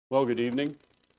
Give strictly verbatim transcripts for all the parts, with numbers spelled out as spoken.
Well, good evening.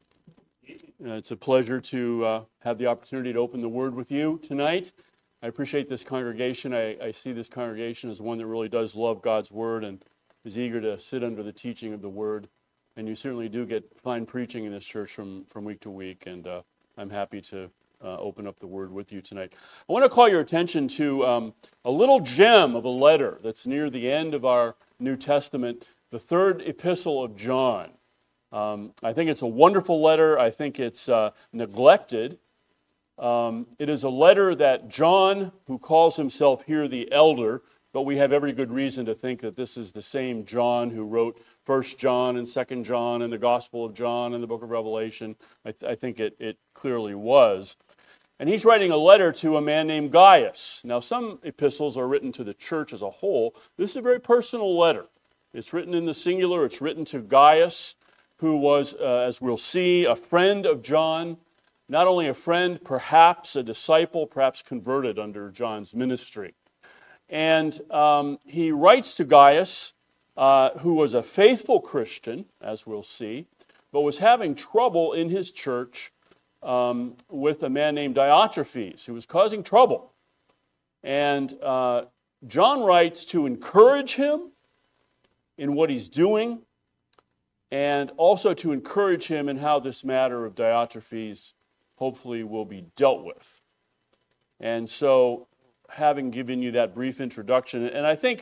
Uh, it's a pleasure to uh, have the opportunity to open the Word with you tonight. I appreciate this congregation. I, I see this congregation as one that really does love God's Word and is eager to sit under the teaching of the Word. And you certainly do get fine preaching in this church from, from week to week, and uh, I'm happy to uh, open up the Word with you tonight. I want to call your attention to um, a little gem of a letter that's near the end of our New Testament, the third epistle of John. Um, I think it's a wonderful letter. I think it's uh, neglected. Um, it is a letter that John, who calls himself here the elder, but we have every good reason to think that this is the same John who wrote First John and Second John and the Gospel of John and the book of Revelation. I, th- I think it, it clearly was. And he's writing a letter to a man named Gaius. Now, some epistles are written to the church as a whole. This is a very personal letter. It's written in the singular. It's written to Gaius, who was, uh, as we'll see, a friend of John, not only a friend, perhaps a disciple, perhaps converted under John's ministry. And um, he writes to Gaius, uh, who was a faithful Christian, as we'll see, but was having trouble in his church um, with a man named Diotrephes, who was causing trouble. And uh, John writes to encourage him in what he's doing, and also to encourage him in how this matter of Diotrephes hopefully will be dealt with. And so, having given you that brief introduction, and I think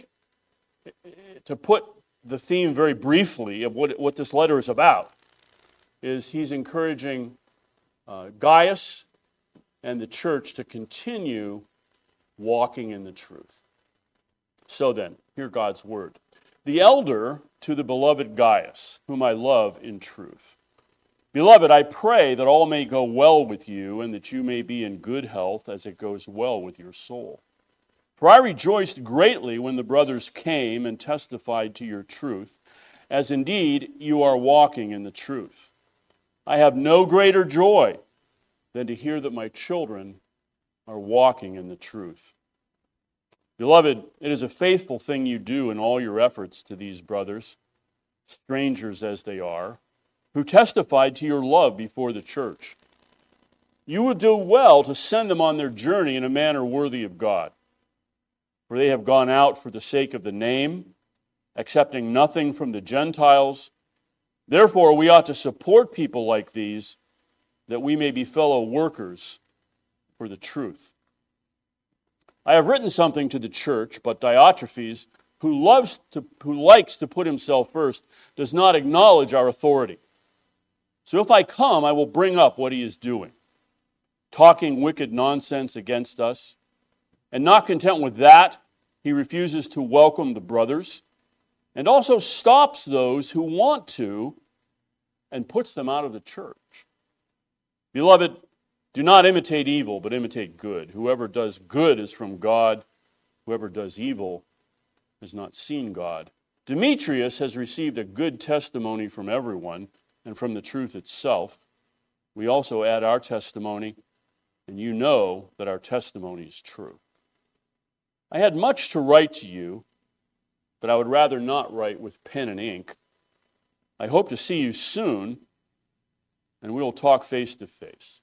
to put the theme very briefly of what, what this letter is about, is he's encouraging uh, Gaius and the church to continue walking in the truth. So then, hear God's word. The elder to the beloved Gaius, whom I love in truth. Beloved, I pray that all may go well with you, and that you may be in good health as it goes well with your soul. For I rejoiced greatly when the brothers came and testified to your truth, as indeed you are walking in the truth. I have no greater joy than to hear that my children are walking in the truth. Beloved, it is a faithful thing you do in all your efforts to these brothers, strangers as they are, who testified to your love before the church. You would do well to send them on their journey in a manner worthy of God, for they have gone out for the sake of the name, accepting nothing from the Gentiles. Therefore, we ought to support people like these, that we may be fellow workers for the truth. I have written something to the church, but Diotrephes, who loves to, who likes to put himself first, does not acknowledge our authority. So if I come, I will bring up what he is doing, talking wicked nonsense against us. And not content with that, he refuses to welcome the brothers, and also stops those who want to, and puts them out of the church. Beloved, do not imitate evil, but imitate good. Whoever does good is from God. Whoever does evil has not seen God. Demetrius has received a good testimony from everyone and from the truth itself. We also add our testimony, and you know that our testimony is true. I had much to write to you, but I would rather not write with pen and ink. I hope to see you soon, and we will talk face to face.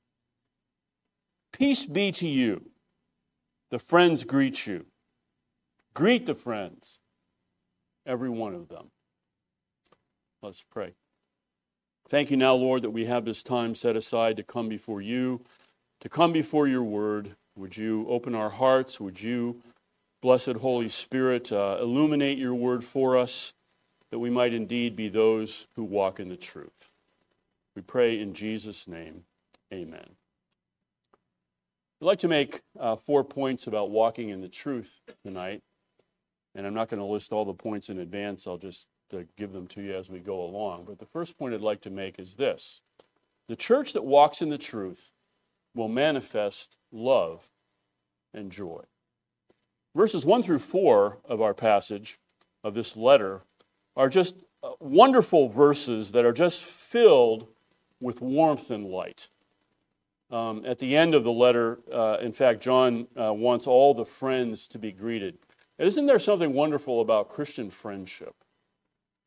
Peace be to you. The friends greet you. Greet the friends, every one of them. Let's pray. Thank you now, Lord, that we have this time set aside to come before you, to come before your word. Would you open our hearts? Would you, blessed Holy Spirit, uh, illuminate your word for us, that we might indeed be those who walk in the truth. We pray in Jesus' name, amen. I'd like to make uh, four points about walking in the truth tonight, and I'm not going to list all the points in advance. I'll just uh, give them to you as we go along. But the first point I'd like to make is this. The church that walks in the truth will manifest love and joy. Verses one through four of our passage, of this letter, are just uh, wonderful verses that are just filled with warmth and light. Um, at the end of the letter, uh, in fact, John uh, wants all the friends to be greeted. And isn't there something wonderful about Christian friendship?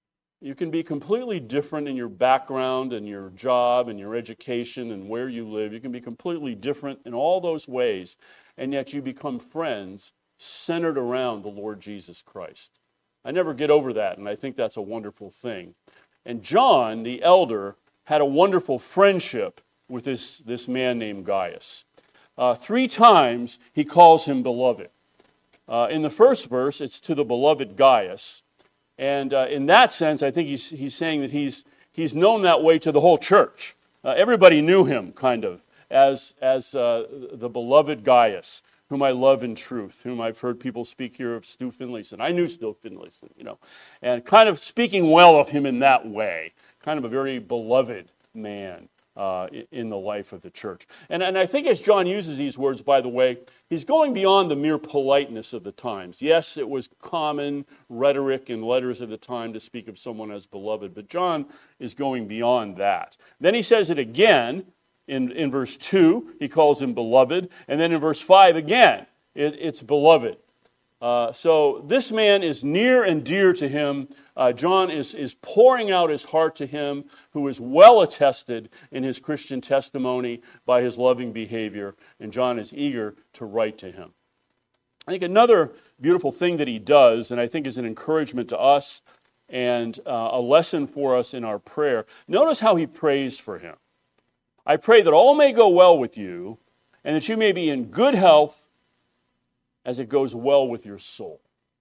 You can be completely different in your background and your job and your education and where you live. You can be completely different in all those ways, and yet you become friends centered around the Lord Jesus Christ. I never get over that, and I think that's a wonderful thing. And John, the elder, had a wonderful friendship with this, this man named Gaius. Uh, three times he calls him beloved. Uh, in the first verse, it's to the beloved Gaius. And uh, in that sense, I think he's, he's saying that he's, he's known that way to the whole church. Uh, everybody knew him, kind of, as, as uh, the beloved Gaius, whom I love in truth, whom I've heard people speak here of Stu Finlayson. I knew Stu Finlayson, you know, and kind of speaking well of him in that way, kind of a very beloved man uh, in the life of the church. And, and I think as John uses these words, by the way, he's going beyond the mere politeness of the times. Yes, it was common rhetoric in letters of the time to speak of someone as beloved, but John is going beyond that. Then he says it again. In, in verse two, he calls him beloved. And then in verse five, again, it, it's beloved. Uh, so this man is near and dear to him. Uh, John is, is pouring out his heart to him, who is well attested in his Christian testimony by his loving behavior. And John is eager to write to him. I think another beautiful thing that he does, and I think is an encouragement to us and uh, a lesson for us in our prayer, notice how he prays for him. I pray that all may go well with you, and that you may be in good health as it goes well with your soul.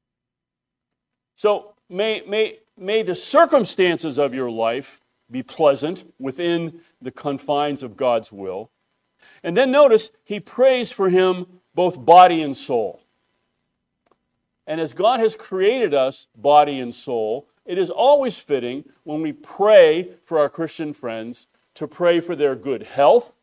So may, may, may the circumstances of your life be pleasant within the confines of God's will. And then notice, he prays for him both body and soul. And as God has created us, body and soul, it is always fitting when we pray for our Christian friends to pray for their good health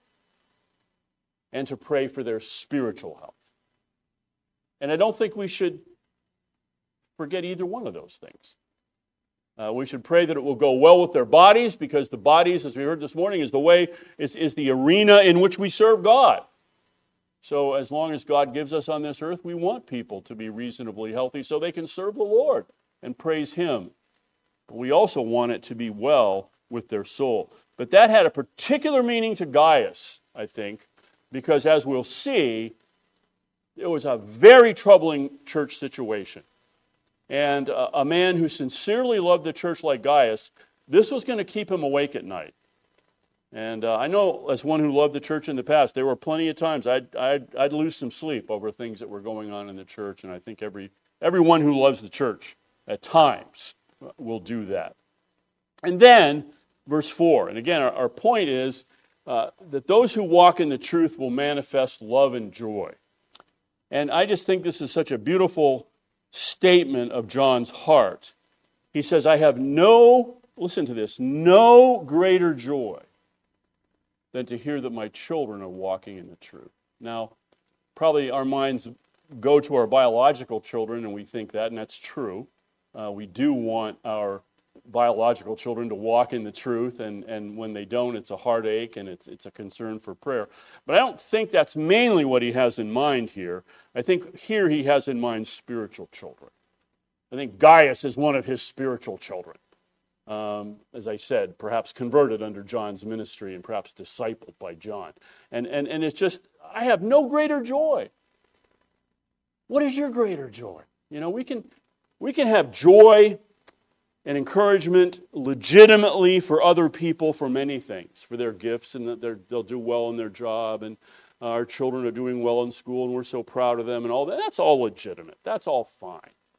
and to pray for their spiritual health. And I don't think we should forget either one of those things. Uh, we should pray that it will go well with their bodies, because the bodies, as we heard this morning, is the way, is, is the arena in which we serve God. So as long as God gives us on this earth, we want people to be reasonably healthy so they can serve the Lord and praise Him. But we also want it to be well with their soul. But that had a particular meaning to Gaius, I think, because as we'll see, it was a very troubling church situation. And a, a man who sincerely loved the church like Gaius, this was going to keep him awake at night. And uh, I know, as one who loved the church in the past, there were plenty of times I'd, I'd, I'd lose some sleep over things that were going on in the church, and I think every everyone who loves the church at times will do that. And then, verse four, and again, our, our point is uh, that those who walk in the truth will manifest love and joy. And I just think this is such a beautiful statement of John's heart. He says, I have no, listen to this, no greater joy than to hear that my children are walking in the truth. Now, probably our minds go to our biological children and we think that, and that's true. Uh, we do want our biological children to walk in the truth, and, and when they don't, it's a heartache and it's, it's a concern for prayer. But I don't think that's mainly what he has in mind here. I think here he has in mind spiritual children. I think Gaius is one of his spiritual children. Um, as I said, perhaps converted under John's ministry and perhaps discipled by John. And, and, and it's just, I have no greater joy. What is your greater joy? You know, we can, we can have joy and encouragement legitimately for other people for many things, for their gifts and that they'll do well in their job, and our children are doing well in school and we're so proud of them and all that. That's all legitimate. That's all fine.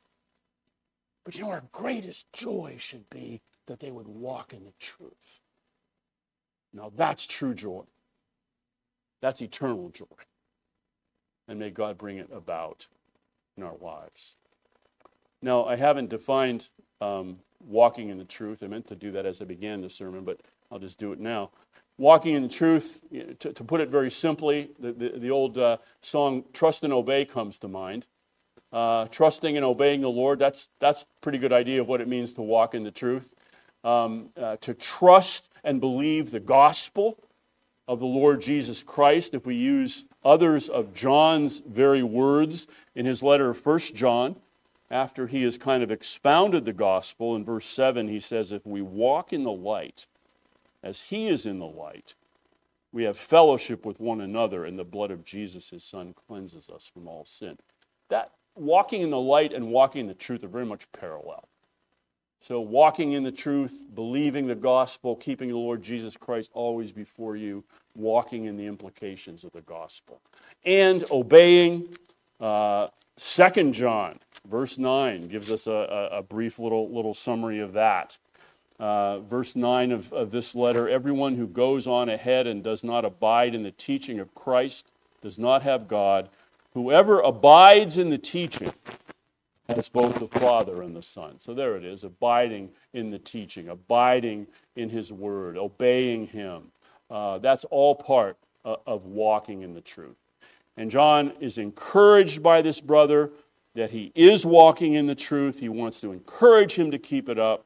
But you know, our greatest joy should be that they would walk in the truth. Now that's true joy. That's eternal joy. And may God bring it about in our lives. Now, I haven't defined um, walking in the truth. I meant to do that as I began the sermon, but I'll just do it now. Walking in the truth, to, to put it very simply, the, the, the old uh, song, Trust and Obey, comes to mind. Uh, trusting and obeying the Lord, that's that's a pretty good idea of what it means to walk in the truth. Um, uh, to trust and believe the gospel of the Lord Jesus Christ, if we use others of John's very words in his letter of First John, after he has kind of expounded the gospel, in verse seven, he says, if we walk in the light, as he is in the light, we have fellowship with one another, and the blood of Jesus, his son, cleanses us from all sin. That walking in the light and walking in the truth are very much parallel. So walking in the truth, believing the gospel, keeping the Lord Jesus Christ always before you, walking in the implications of the gospel. And obeying, uh, Second John, verse nine, gives us a, a, a brief little, little summary of that. Uh, verse nine of, of this letter, everyone who goes on ahead and does not abide in the teaching of Christ does not have God. Whoever abides in the teaching has both the Father and the Son. So there it is, abiding in the teaching, abiding in his word, obeying him. Uh, that's all part uh, of walking in the truth. And John is encouraged by this brother that he is walking in the truth. He wants to encourage him to keep it up.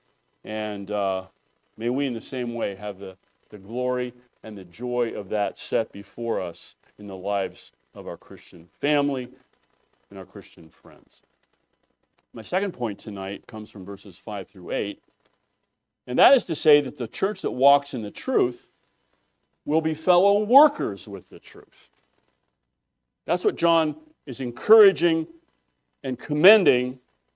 And uh, may we in the same way have the, the glory and the joy of that set before us in the lives of our Christian family and our Christian friends. My second point tonight comes from verses five through eight, and that is to say that the church that walks in the truth will be fellow workers with the truth. That's what John is encouraging and commending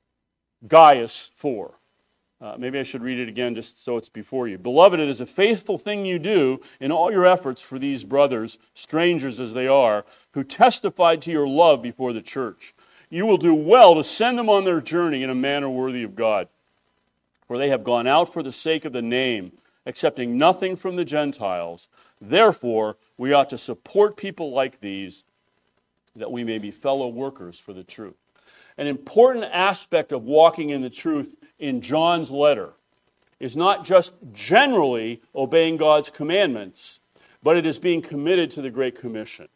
Gaius for. Uh, maybe I should read it again just so it's before you. Beloved, it is a faithful thing you do in all your efforts for these brothers, strangers as they are, who testified to your love before the church. You will do well to send them on their journey in a manner worthy of God. For they have gone out for the sake of the name, accepting nothing from the Gentiles. Therefore, we ought to support people like these, that we may be fellow workers for the truth. An important aspect of walking in the truth in John's letter is not just generally obeying God's commandments, but it is being committed to the Great Commission.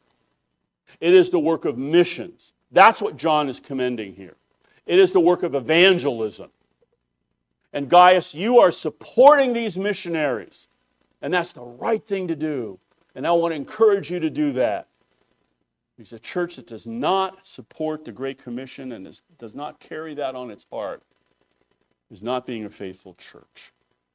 It is the work of missions. That's what John is commending here. It is the work of evangelism. And Gaius, you are supporting these missionaries, and that's the right thing to do. And I want to encourage you to do that. Because a church that does not support the Great Commission and is, does not carry that on its heart is not being a faithful church.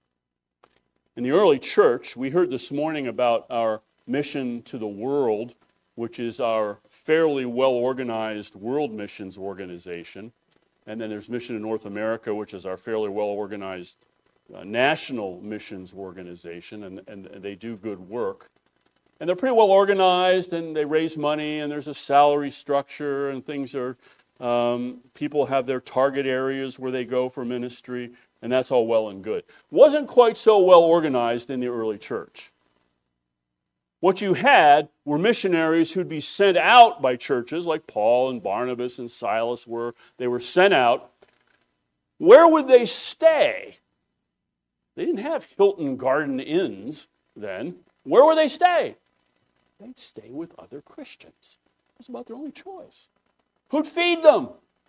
In the early church, we heard this morning about our mission to the world, which is our fairly well-organized world missions organization. And then there's Mission in North America, which is our fairly well-organized uh, national missions organization, and, and they do good work. And they're pretty well organized, and they raise money, and there's a salary structure, and things are, um, people have their target areas where they go for ministry, and that's all well and good. Wasn't quite so well organized in the early church. What you had were missionaries who'd be sent out by churches like Paul and Barnabas and Silas were. They were sent out. Where would they stay? They didn't have Hilton Garden Inns then. Where would they stay? They'd stay with other Christians. It was about their only choice. Who'd feed them?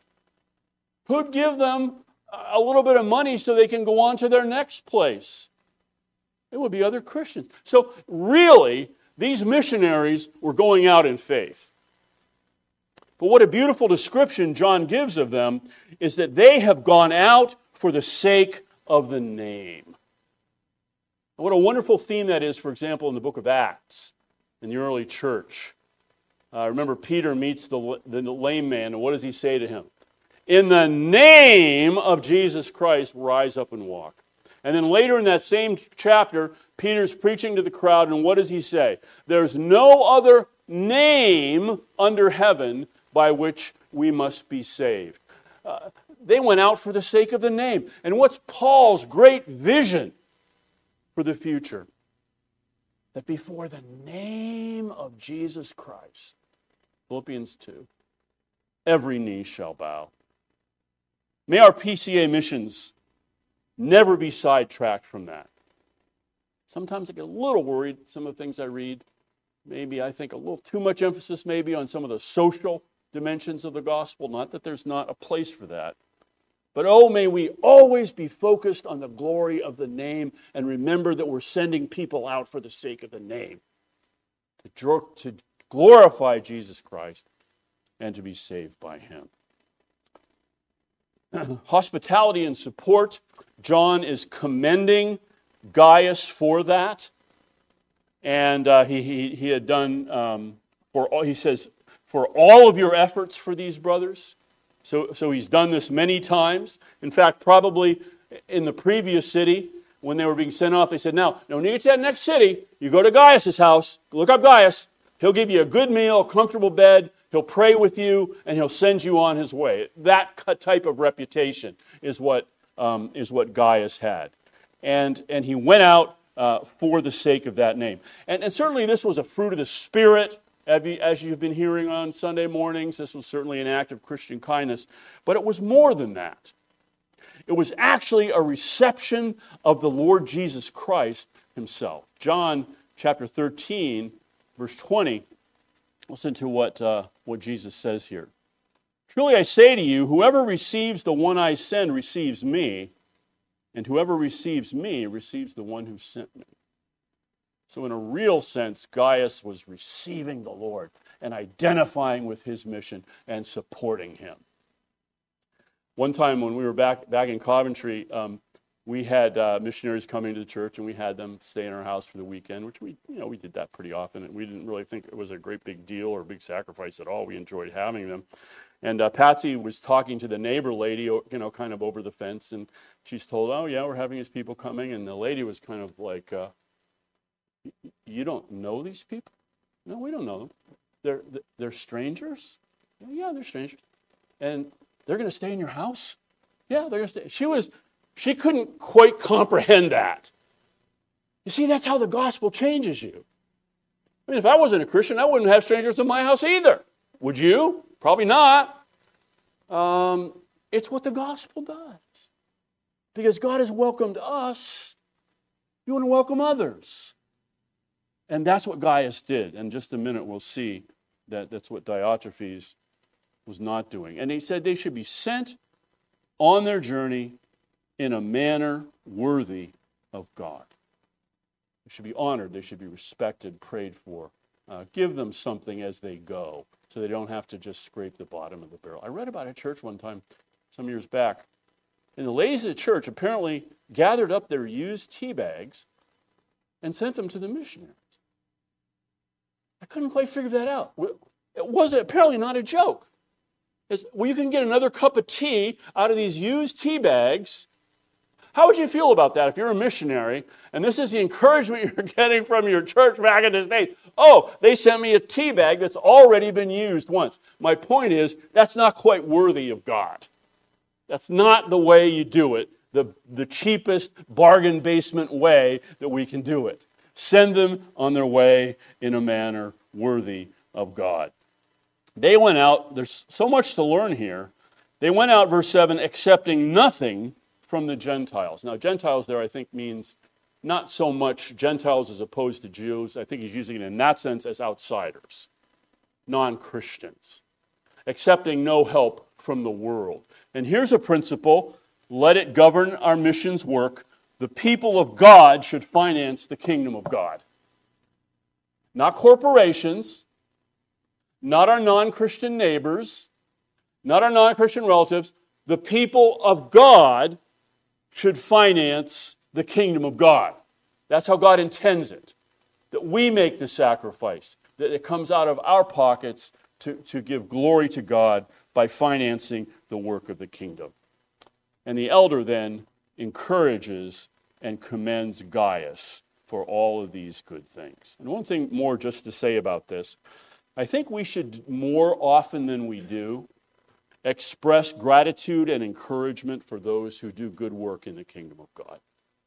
Who'd give them a little bit of money so they can go on to their next place? It would be other Christians. So really, these missionaries were going out in faith. But what a beautiful description John gives of them is that they have gone out for the sake of the name. And what a wonderful theme that is, for example, in the book of Acts, in the early church. Uh, remember, Peter meets the, the lame man, and what does he say to him? In the name of Jesus Christ, rise up and walk. And then later in that same chapter, Peter's preaching to the crowd, and what does he say? There's no other name under heaven by which we must be saved. Uh, they went out for the sake of the name. And what's Paul's great vision for the future? That before the name of Jesus Christ, Philippians two, every knee shall bow. May our P C A missions never be sidetracked from that. Sometimes I get a little worried, some of the things I read. Maybe I think a little too much emphasis maybe on some of the social dimensions of the gospel. Not that there's not a place for that. But oh, may we always be focused on the glory of the name and remember that we're sending people out for the sake of the name. To, to glorify Jesus Christ and to be saved by Him. hospitality and support. John is commending Gaius for that. And uh, he, he, he had done, um, for all, he says, for all of your efforts for these brothers. So, so he's done this many times. In fact, probably in the previous city, when they were being sent off, they said, now, now when you get to that next city, you go to Gaius' house, look up Gaius, he'll give you a good meal, a comfortable bed, he'll pray with you, and he'll send you on his way. That type of reputation is what, um, is what Gaius had. And, and he went out uh, for the sake of that name. And, and certainly this was a fruit of the Spirit. As you've been hearing on Sunday mornings, this was certainly an act of Christian kindness. But it was more than that. It was actually a reception of the Lord Jesus Christ himself. John chapter thirteen, verse twenty. Listen to what, uh, what Jesus says here. Truly I say to you, whoever receives the one I send receives me, and whoever receives me receives the one who sent me. So in a real sense, Gaius was receiving the Lord and identifying with his mission and supporting him. One time when we were back back in Coventry, um, we had uh, missionaries coming to the church, and we had them stay in our house for the weekend, which we, you know, we did that pretty often, and we didn't really think it was a great big deal or a big sacrifice at all. We enjoyed having them. And uh, Patsy was talking to the neighbor lady, you know, kind of over the fence, and she's told, oh yeah, we're having these people coming, and the lady was kind of like, uh, you don't know these people? No, we don't know them. They're, they're strangers? Yeah, they're strangers. And they're going to stay in your house? Yeah, they're going to stay. She was, she couldn't quite comprehend that. You see, that's how the gospel changes you. I mean, if I wasn't a Christian, I wouldn't have strangers in my house either. Would you? Probably not. Um, it's what the gospel does. Because God has welcomed us, you want to welcome others. And that's what Gaius did. In just a minute, we'll see that that's what Diotrephes was not doing. And he said they should be sent on their journey in a manner worthy of God. They should be honored. They should be respected, prayed for. Uh, give them something as they go so they don't have to just scrape the bottom of the barrel. I read about a church one time, some years back, and the ladies of the church apparently gathered up their used tea bags and sent them to the missionaries. I couldn't quite figure that out. It was apparently not a joke. It's, well, you can get another cup of tea out of these used tea bags. How would you feel about that if you're a missionary and this is the encouragement you're getting from your church back in the States? Oh, they sent me a tea bag that's already been used once. My point is, that's not quite worthy of God. That's not the way you do it, the, the cheapest bargain basement way that we can do it. Send them on their way in a manner worthy of God. They went out, there's so much to learn here. They went out, verse seven, accepting nothing from the Gentiles. Now, Gentiles there, I think, means not so much Gentiles as opposed to Jews. I think he's using it in that sense as outsiders, non-Christians. Accepting no help from the world. And here's a principle, let it govern our missions work. The people of God should finance the kingdom of God. Not corporations, not our non-Christian neighbors, not our non-Christian relatives. The people of God should finance the kingdom of God. That's how God intends it. That we make the sacrifice, that it comes out of our pockets to, to give glory to God by financing the work of the kingdom. And the elder then encourages and commends Gaius for all of these good things. And one thing more just to say about this, I think we should more often than we do express gratitude and encouragement for those who do good work in the kingdom of God.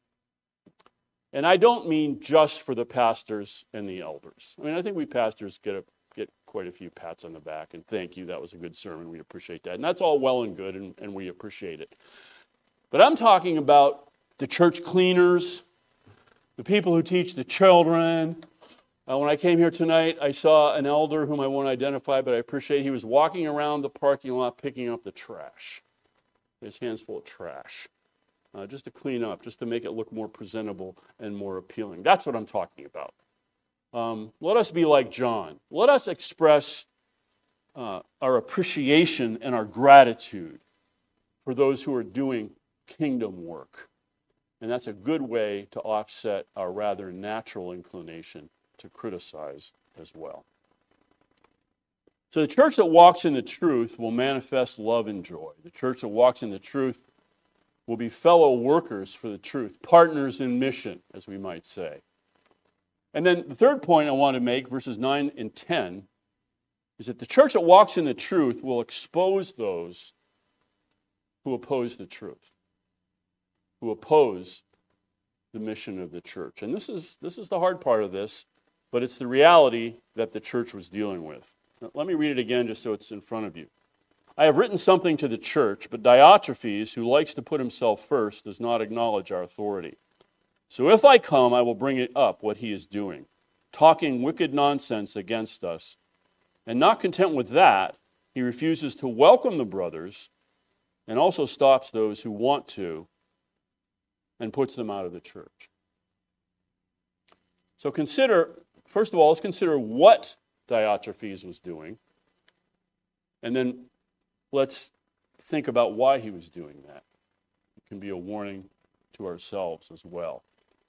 And I don't mean just for the pastors and the elders. I mean, I think we pastors get a, get quite a few pats on the back, and thank you, that was a good sermon, we appreciate that. And that's all well and good, and, and we appreciate it. But I'm talking about the church cleaners, the people who teach the children. Uh, when I came here tonight, I saw an elder whom I won't identify, but I appreciate he was walking around the parking lot picking up the trash. His hands full of trash. Uh, just to clean up, just to make it look more presentable and more appealing. That's what I'm talking about. Um, let us be like John. Let us express uh, our appreciation and our gratitude for those who are doing kingdom work. And that's a good way to offset our rather natural inclination to criticize as well. So the church that walks in the truth will manifest love and joy. The church that walks in the truth will be fellow workers for the truth, partners in mission, as we might say. And then the third point I want to make, verses nine and ten, is that the church that walks in the truth will expose those who oppose the truth, who oppose the mission of the church. And this is, this is the hard part of this, but it's the reality that the church was dealing with. Now, let me read it again just so it's in front of you. I have written something to the church, but Diotrephes, who likes to put himself first, does not acknowledge our authority. So if I come, I will bring it up what he is doing, talking wicked nonsense against us. And not content with that, he refuses to welcome the brothers and also stops those who want to and puts them out of the church. So consider, first of all, let's consider what Diotrephes was doing. And then let's think about why he was doing that. It can be a warning to ourselves as well.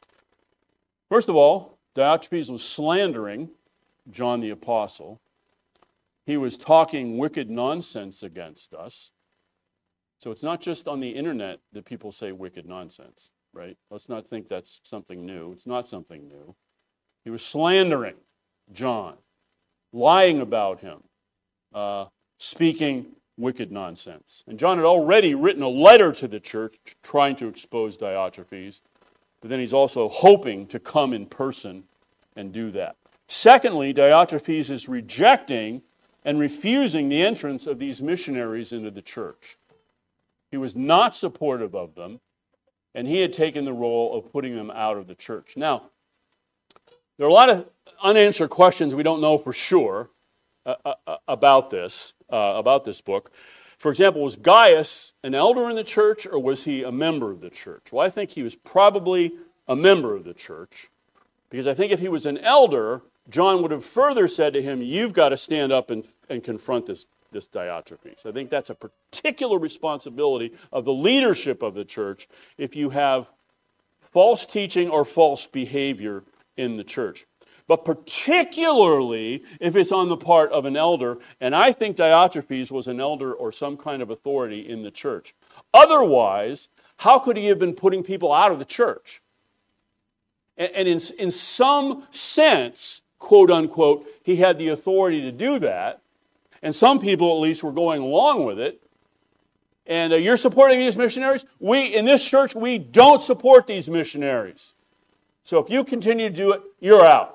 First of all, Diotrephes was slandering John the Apostle. He was talking wicked nonsense against us. So it's not just on the internet that people say wicked nonsense, right? Let's not think that's something new. It's not something new. He was slandering John, lying about him, uh, speaking wicked nonsense. And John had already written a letter to the church trying to expose Diotrephes, but then he's also hoping to come in person and do that. Secondly, Diotrephes is rejecting and refusing the entrance of these missionaries into the church. He was not supportive of them, and he had taken the role of putting them out of the church. Now, there are a lot of unanswered questions we don't know for sure uh, uh, about this, uh, about this book. For example, was Gaius an elder in the church, or was he a member of the church? Well, I think he was probably a member of the church, because I think if he was an elder, John would have further said to him, you've got to stand up and, and confront this, this Diotrephes. I think that's a particular responsibility of the leadership of the church if you have false teaching or false behavior in the church. But particularly if it's on the part of an elder, and I think Diotrephes was an elder or some kind of authority in the church. Otherwise, how could he have been putting people out of the church? And, and in, in some sense, quote unquote, he had the authority to do that, and some people at least were going along with it. And uh, you're supporting these missionaries? We, in this church, we don't support these missionaries. So if you continue to do it, you're out.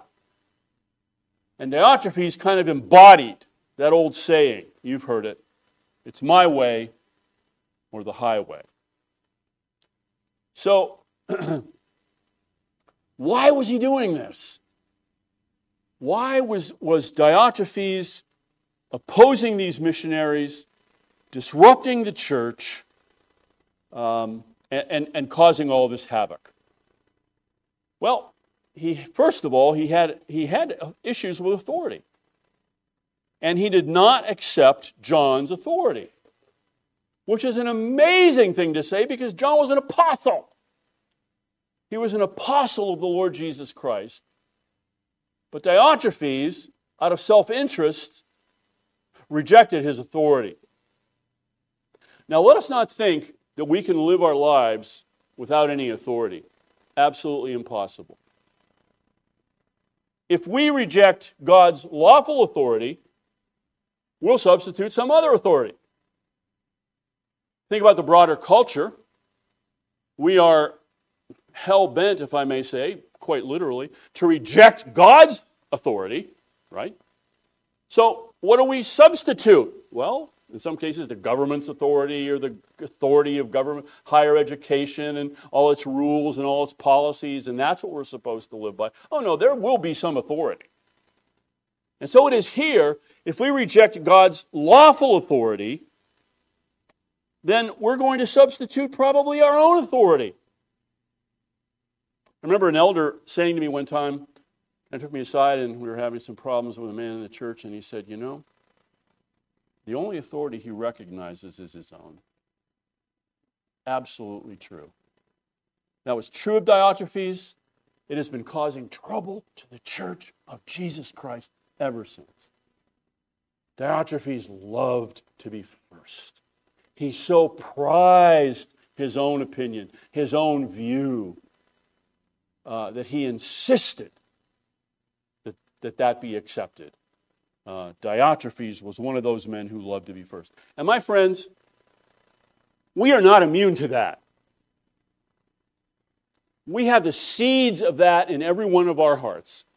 And Diotrephes kind of embodied that old saying, you've heard it, it's my way or the highway. So, why was he doing this? Why was, was Diotrephes opposing these missionaries, disrupting the church, um, and, and, and causing all this havoc? Well, he first of all, he had, he had issues with authority. And he did not accept John's authority, which is an amazing thing to say because John was an apostle. He was an apostle of the Lord Jesus Christ. But Diotrephes, out of self-interest, rejected his authority. Now, let us not think that we can live our lives without any authority. Absolutely impossible. If we reject God's lawful authority, we'll substitute some other authority. Think about the broader culture. We are hell-bent, if I may say, quite literally, to reject God's authority, right? So what do we substitute? Well, in some cases, the government's authority or the authority of government, higher education and all its rules and all its policies, and that's what we're supposed to live by. Oh no, there will be some authority. And so it is here, if we reject God's lawful authority, then we're going to substitute probably our own authority. I remember an elder saying to me one time, and took me aside and we were having some problems with a man in the church, and he said, you know, the only authority he recognizes is his own. Absolutely true. That was true of Diotrephes. It has been causing trouble to the church of Jesus Christ ever since. Diotrephes loved to be first. He so prized his own opinion, his own view, uh, that he insisted that that, that be accepted. Uh, Diotrephes was one of those men who loved to be first. And my friends, we are not immune to that. We have the seeds of that in every one of our hearts.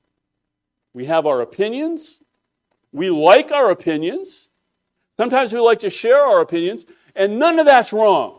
We have our opinions. We like our opinions. Sometimes we like to share our opinions, and none of that's wrong.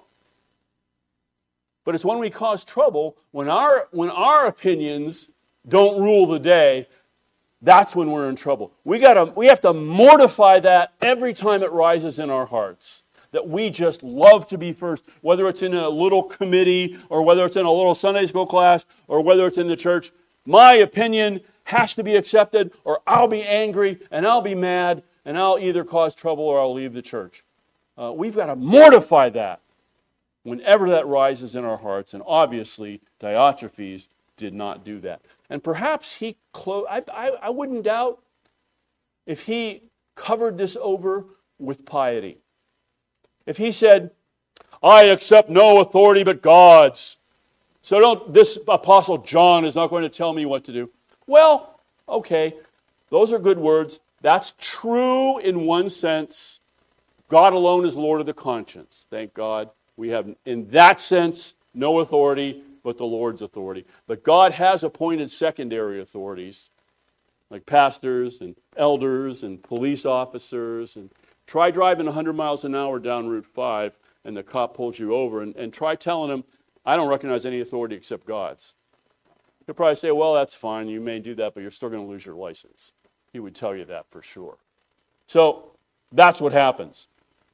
But it's when we cause trouble, when our, when our opinions don't rule the day, that's when we're in trouble. We gotta, we have to mortify that every time it rises in our hearts. That we just love to be first, whether it's in a little committee or whether it's in a little Sunday school class or whether it's in the church. My opinion has to be accepted or I'll be angry and I'll be mad and I'll either cause trouble or I'll leave the church. Uh, we've got to mortify that whenever that rises in our hearts. And obviously, Diotrephes did not do that. And perhaps he, clo- I, I, I wouldn't doubt if he covered this over with piety. If he said, I accept no authority but God's, so don't, this Apostle John is not going to tell me what to do. Well, okay, those are good words. That's true in one sense. God alone is Lord of the conscience. Thank God. We have, in that sense, no authority but the Lord's authority. But God has appointed secondary authorities, like pastors and elders and police officers. And try driving one hundred miles an hour down Route five and the cop pulls you over, and, and try telling him, I don't recognize any authority except God's. He'll probably say, well, that's fine. You may do that, but you're still going to lose your license. He would tell you that for sure. So that's what happens.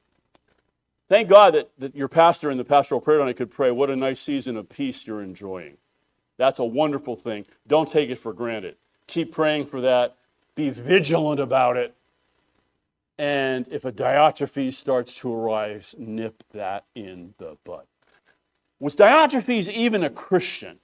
Thank God that, that your pastor in the pastoral prayer tonight could pray, what a nice season of peace you're enjoying. That's a wonderful thing. Don't take it for granted. Keep praying for that. Be vigilant about it. And if a Diotrephes starts to arise, nip that in the bud. Was Diotrephes even a Christian?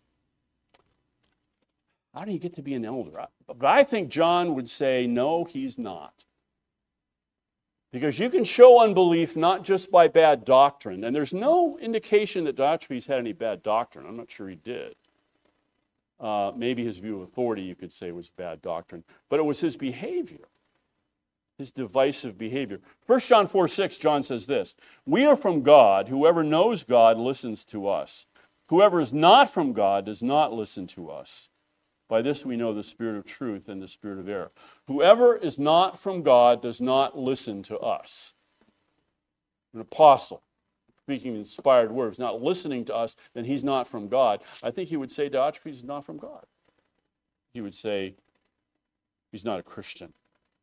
How do you get to be an elder? But I think John would say, no, he's not. Because you can show unbelief not just by bad doctrine, and there's no indication that Diotrephes had any bad doctrine. I'm not sure he did. Uh, maybe his view of authority, you could say, was bad doctrine. But it was his behavior, his divisive behavior. First John four six, John says this, we are from God. Whoever knows God listens to us. Whoever is not from God does not listen to us. By this we know the spirit of truth and the spirit of error. Whoever is not from God does not listen to us. An apostle, speaking inspired words, not listening to us, then he's not from God. I think he would say Diotrephes is not from God. He would say he's not a Christian.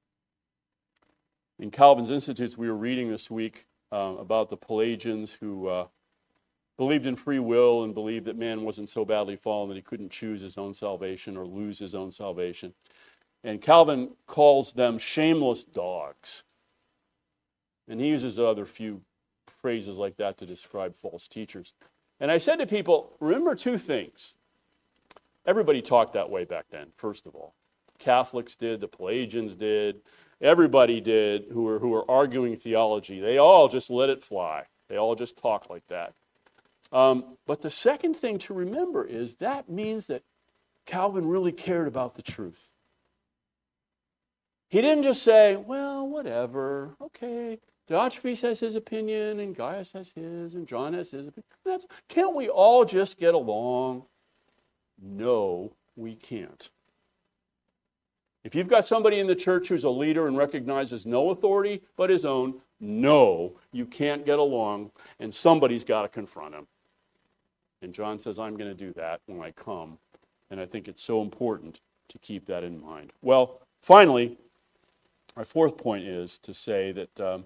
In Calvin's Institutes, we were reading this week um, about the Pelagians who uh, believed in free will and believed that man wasn't so badly fallen that he couldn't choose his own salvation or lose his own salvation. And Calvin calls them shameless dogs. And he uses other few phrases like that to describe false teachers. And I said to people, remember two things. Everybody talked that way back then, first of all. Catholics did, the Pelagians did, everybody did who were, who were arguing theology. They all just let it fly. They all just talked like that. Um, but the second thing to remember is that means that Calvin really cared about the truth. He didn't just say, well, whatever, okay, Diotrephes has his opinion, and Gaius has his, and John has his opinion. That's, can't we all just get along? No, we can't. If you've got somebody in the church who's a leader and recognizes no authority but his own, no, you can't get along, and somebody's got to confront him. And John says, I'm going to do that when I come. And I think it's so important to keep that in mind. Well, finally, our fourth point is to say that um,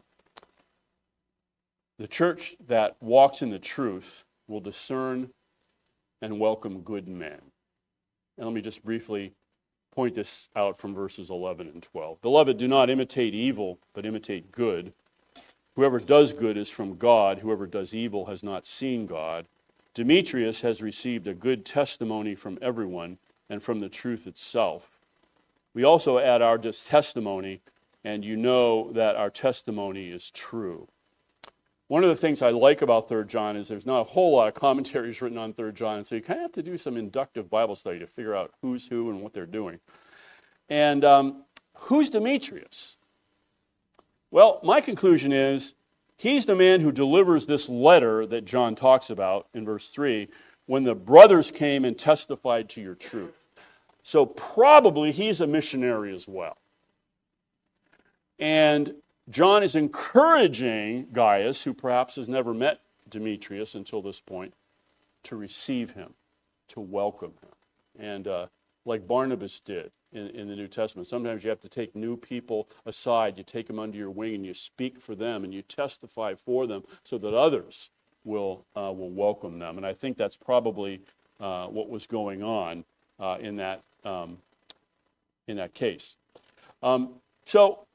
the church that walks in the truth will discern and welcome good men. And let me just briefly point this out from verses eleven and twelve. Beloved, do not imitate evil, but imitate good. Whoever does good is from God. Whoever does evil has not seen God. Demetrius has received a good testimony from everyone and from the truth itself. We also add our just testimony, and you know that our testimony is true. One of the things I like about Third John is there's not a whole lot of commentaries written on Third John, so you kind of have to do some inductive Bible study to figure out who's who and what they're doing. And um, who's Demetrius? Well, my conclusion is he's the man who delivers this letter that John talks about in verse three, when the brothers came and testified to your truth. So probably he's a missionary as well. And John is encouraging Gaius, who perhaps has never met Demetrius until this point, to receive him, to welcome him. And uh, like Barnabas did in, in the New Testament, sometimes you have to take new people aside, you take them under your wing and you speak for them and you testify for them so that others will, uh, will welcome them. And I think that's probably uh, what was going on uh, in, that, um, in that case. Um, so...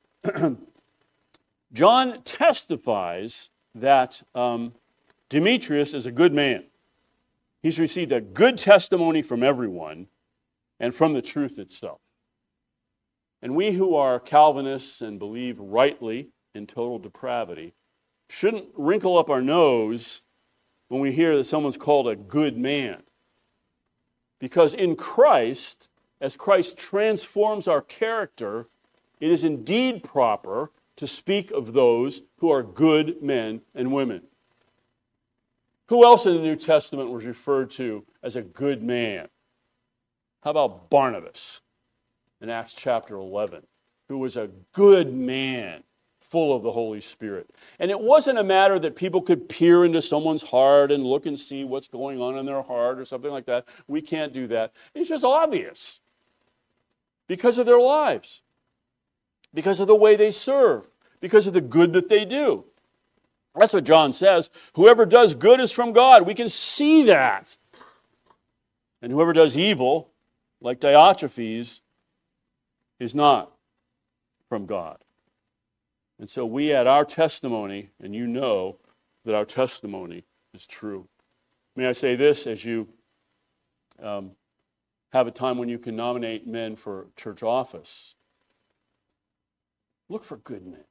John testifies that um, Demetrius is a good man. He's received a good testimony from everyone and from the truth itself. And we who are Calvinists and believe rightly in total depravity shouldn't wrinkle up our nose when we hear that someone's called a good man. Because in Christ, as Christ transforms our character, it is indeed proper to speak of those who are good men and women. Who else in the New Testament was referred to as a good man? How about Barnabas in Acts chapter eleven, who was a good man, full of the Holy Spirit. And it wasn't a matter that people could peer into someone's heart and look and see what's going on in their heart or something like that. We can't do that. It's just obvious because of their lives, because of the way they serve, because of the good that they do. That's what John says. Whoever does good is from God. We can see that. And whoever does evil, like Diotrephes, is not from God. And so we add our testimony, and you know that our testimony is true. May I say this as you um, have a time when you can nominate men for church office. Look for good men.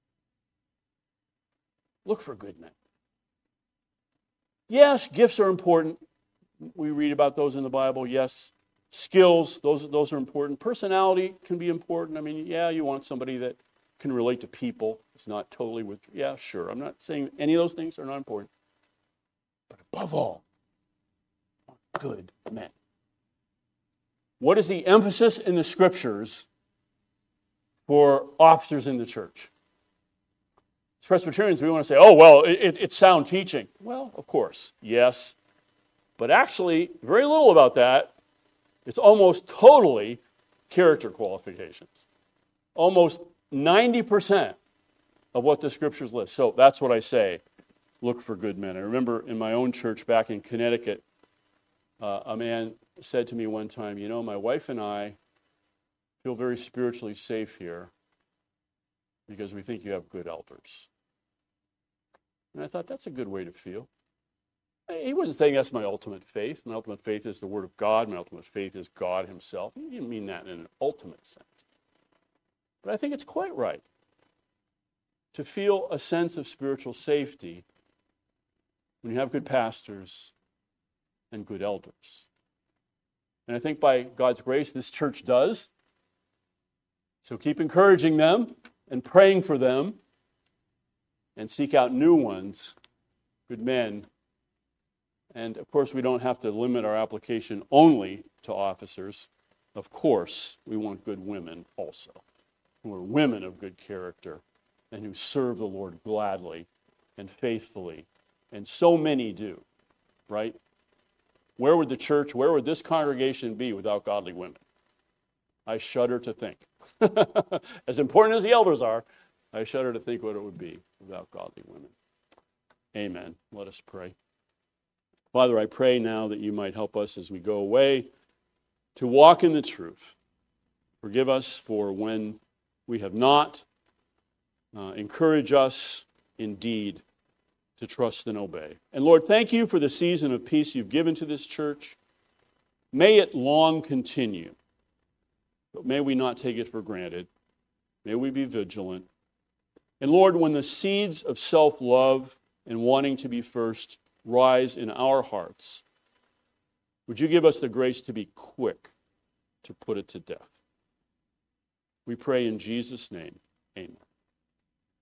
Look for good men. Yes, gifts are important. We read about those in the Bible. Yes, skills, those, those are important. Personality can be important. I mean, yeah, you want somebody that can relate to people. It's not totally with, yeah, sure. I'm not saying any of those things are not important. But above all, good men. What is the emphasis in the Scriptures for officers in the church? As Presbyterians, we want to say, oh, well, it, it's sound teaching. Well, of course, yes. But actually, very little about that. It's almost totally character qualifications. Almost ninety percent of what the Scriptures list. So that's what I say, look for good men. I remember in my own church back in Connecticut, uh, a man said to me one time, you know, my wife and I feel very spiritually safe here because we think you have good elders. And I thought, that's a good way to feel. He wasn't saying that's my ultimate faith. My ultimate faith is the Word of God. My ultimate faith is God Himself. He didn't mean that in an ultimate sense. But I think it's quite right to feel a sense of spiritual safety when you have good pastors and good elders. And I think by God's grace, this church does. So keep encouraging them and praying for them and seek out new ones, good men. And of course, we don't have to limit our application only to officers. Of course, we want good women also, who are women of good character and who serve the Lord gladly and faithfully. And so many do, right? Where would the church, where would this congregation be without godly women? I shudder to think. As important as the elders are, I shudder to think what it would be without godly women. Amen. Let us pray. Father, I pray now that you might help us as we go away to walk in the truth. Forgive us for when we have not. Uh, encourage us indeed to trust and obey. And Lord, thank you for the season of peace you've given to this church. May it long continue, but may we not take it for granted. May we be vigilant. And Lord, when the seeds of self-love and wanting to be first rise in our hearts, would you give us the grace to be quick to put it to death? We pray in Jesus' name, amen.